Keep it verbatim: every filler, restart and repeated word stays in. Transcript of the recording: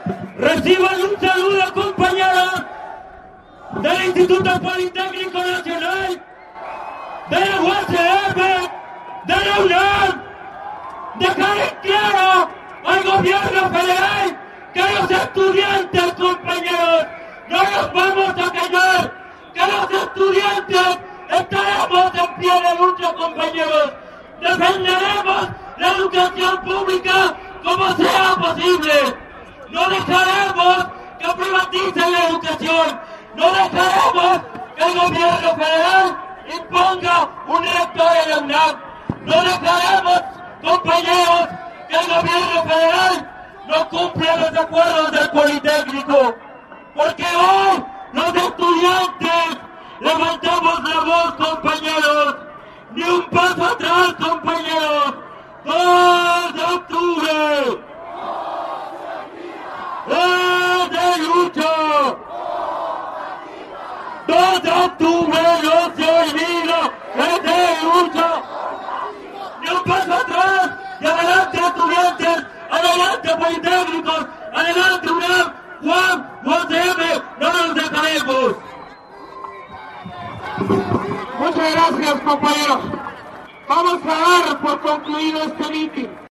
Reciban un saludo, compañeros, del Instituto Politécnico Nacional, de la U A C F, de la UNAM. Dejar en claro al gobierno federal que los estudiantes, compañeros, no nos vamos a callar, que los estudiantes estaremos en pie de lucha, compañeros. Defenderemos la educación pública como sea posible. No dejaremos que privaticen la educación. No dejaremos que el gobierno federal imponga un director en la UNAM. No dejaremos, compañeros, que el gobierno federal no cumpla los acuerdos del Politécnico. Porque hoy los estudiantes levantamos la voz, compañeros. Ni un paso atrás, compañeros. dos de octubre. ¡Es de lucha! dos de octubre no se olvida, es de lucha. Ni un paso atrás. Y adelante, estudiantes. Adelante, politécnicos. Adelante, UNAM. Juan, U A C F. No nos dejaremos. Muchas gracias, compañeros. Vamos a dar por concluido este mitin.